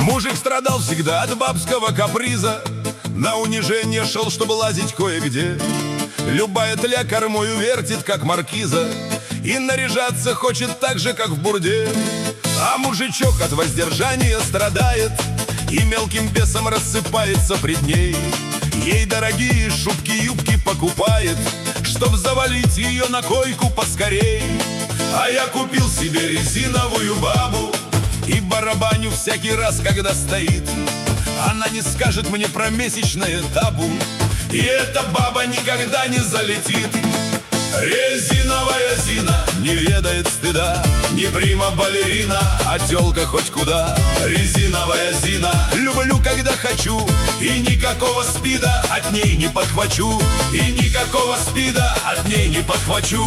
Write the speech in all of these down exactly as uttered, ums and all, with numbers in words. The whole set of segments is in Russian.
Мужик страдал всегда от бабского каприза, на унижение шел, чтобы лазить кое-где. Любая тля кормою вертит, как маркиза, и наряжаться хочет так же, как в бурде. А мужичок от воздержания страдает и мелким бесом рассыпается пред ней. Ей дорогие шубки-юбки покупает, чтоб завалить ее на койку поскорей. А я купил себе резиновую бабу и барабаню всякий раз, когда стоит. Она не скажет мне про месячное табу, и эта баба никогда не залетит. Резиновая Зина не ведает стыда, не прима-балерина, а тёлка хоть куда. Резиновая Зина люблю, когда хочу, и никакого спида от ней не подхвачу, и никакого спида от ней не подхвачу.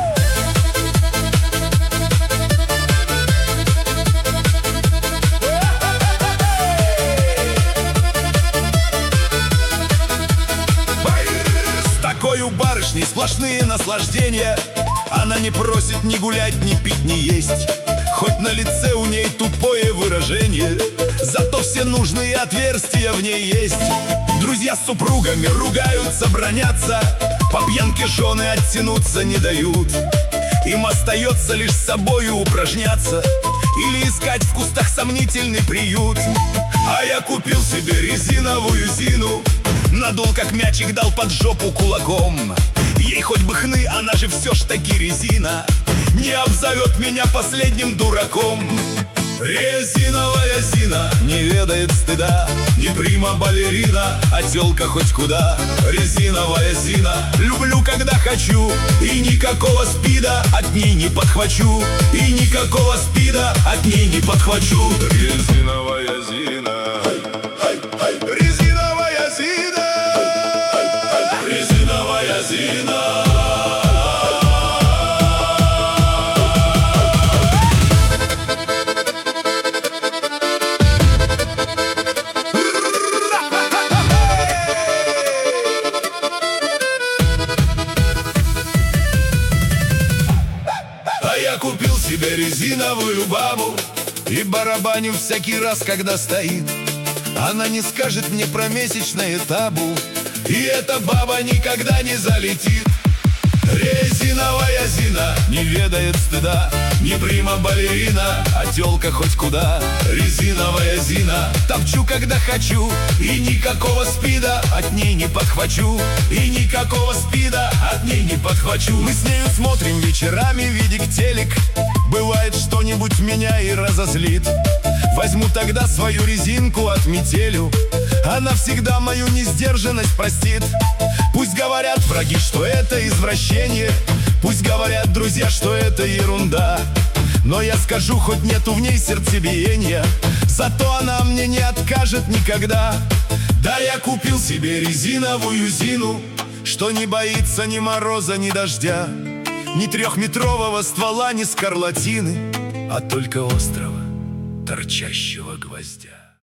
У барышни сплошные наслаждения. Она не просит ни гулять, ни пить, ни есть, хоть на лице у ней тупое выражение, зато все нужные отверстия в ней есть. Друзья с супругами ругаются, бронятся, по пьянке жены оттянуться не дают. Им остается лишь с собою упражняться или искать в кустах сомнительный приют. А я купил себе резиновую Зину, надул как мячик, дал под жопу кулаком. Ей хоть бы хны, она же все ж таки резина, не обзовет меня последним дураком. Резиновая Зина не ведает стыда, не прима-балерина, а тёлка хоть куда. Резиновая Зина люблю, когда хочу, и никакого спида от ней не подхвачу, и никакого спида от ней не подхвачу. Резиновая Зина, резиновая Зина, резиновая Зина. Я купил себе резиновую бабу и барабаню всякий раз, когда стоит. Она не скажет мне про месячное табу, и эта баба никогда не залетит. Резиновая Зина не ведает стыда, не прима-балерина, а тёлка хоть куда. Резиновая Зина топчу, когда хочу, и никакого спида от ней не подхвачу, и никакого спида от ней не подхвачу. Мы с нею смотрим вечерами, видик телек, бывает что-нибудь меня и разозлит. Возьму тогда свою резинку, отметелю, она всегда мою несдержанность простит. Пусть говорят враги, что это извращение, пусть говорят друзья, что это ерунда, но я скажу, хоть нету в ней сердцебиения, зато она мне не откажет никогда. Да, я купил себе резиновую Зину, что не боится ни мороза, ни дождя, ни трехметрового ствола, ни скарлатины, а только острого, торчащего